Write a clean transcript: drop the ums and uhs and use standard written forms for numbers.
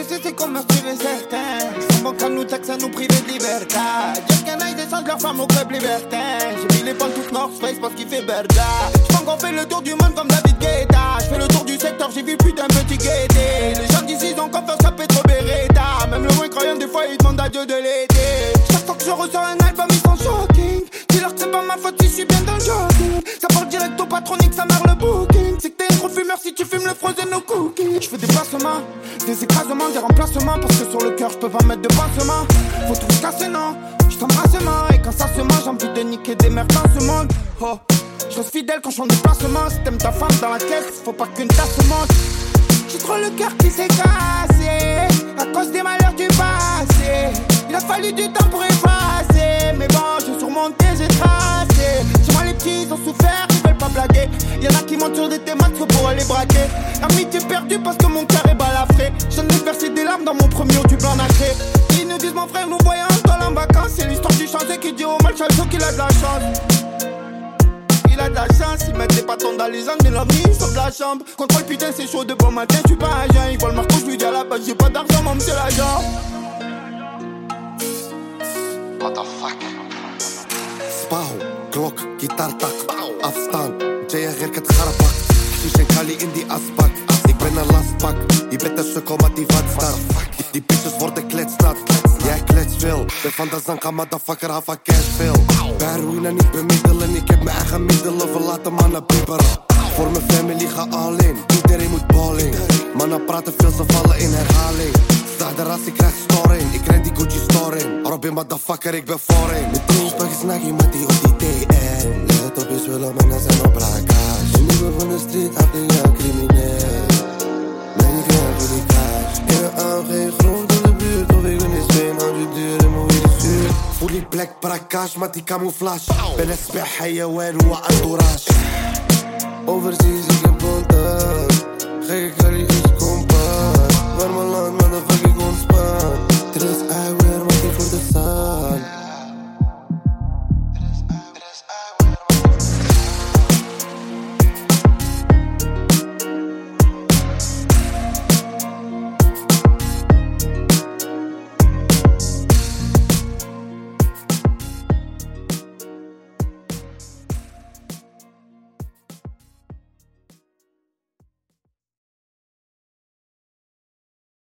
sais c'est comme inspirer certains. Sans banque à nous taxes à nous priver de liberté. Dire qu'un aille descendre leur femme au club libertin. J'ai mis les pentes toutes North Face parce qu'il fait berda. J'pens qu'on fait le tour du monde comme David Guetta. J'fais le tour du secteur, j'ai vu plus d'un petit guetté. Les gens d'ici ont confiance à Petro Beretta. Même le moins croyant des fois ils demandent à Dieu de l'aider. Chaque fois que je ressors un album ils sont shocking. Dis-leur que c'est pas ma faute si je suis bien dans le jogging. Ça part direct au patronique, ça marre le booking. C'est que t'es un gros fumeur si tu fumes le frozen au cooking. Je fais des placements, des écrasements, des remplacements. Parce que sur le cœur je peux pas mettre de pansement. Faut tout se casser non, je t'embrasse main. Et quand ça se mange j'ai envie de niquer des merdes dans ce monde. Oh, je reste fidèle quand je chante de placement. Si t'aimes ta femme dans la caisse, faut pas qu'une tasse monte. J'ai trop le cœur qui s'est cassé à cause des malheurs du passé. Il a fallu du temps pour effacer. Mais bon, j'ai surmonté, j'ai tracé. Chez moi les petits ils ont souffert, ils veulent pas blaguer. Y'en a qui montent sur des thématiques pour aller braquer. Amitié perdue parce que mon cœur est balafré. J'en ai versé des larmes dans mon premier du blanc nacré. Ils nous disent mon frère nous voyons encore en vacances. C'est l'histoire du chantier qui dit au malchalso qu'il a de la chance. Il a de la chance, ils mettent des bâtons dans les angles, mais l'omni sauf la chambre. Contrôle putain c'est chaud de bon matin, tu pas agent. Ils volent le marteau, je lui dis à la base j'ai pas d'argent, mon c'est l'agent. What the fuck? Spauw, klok, gitaartak, afstand. Jaya غير كتخربق. Kies en Kali in die asbak. Ik ben een lastbak, je bent een sukkel maar die wat staat. Die bitches worden kletsnat, jij klets veel. Ben van de zanka, motherfucker, hava cash veel. Bij ruïne niet bemiddelen, ik heb mijn eigen middelen. Verlaten mannen bibberen. Voor mijn family ga all in, iedereen moet balling. Mannen praten veel, ze vallen in herhaling. Sta de ras, ik krijg storing, ik ren die Gucci store in. Robin motherfucker, ik ben foreign. Met teenspak is naggie, maar die op die TN. Let op, je zullen mannen zijn op brakas. Je niet meer van de street, had je jou crimineel. Nee, ik krijg voor die cash. In de aan, geen grond in de buurt. Of ik ben niet speen, aan je duur en moet je die zuur. Voel die black brakas, maar die camouflage. Ben een spek, hayawan, hoe entourage. Overseas, ik heb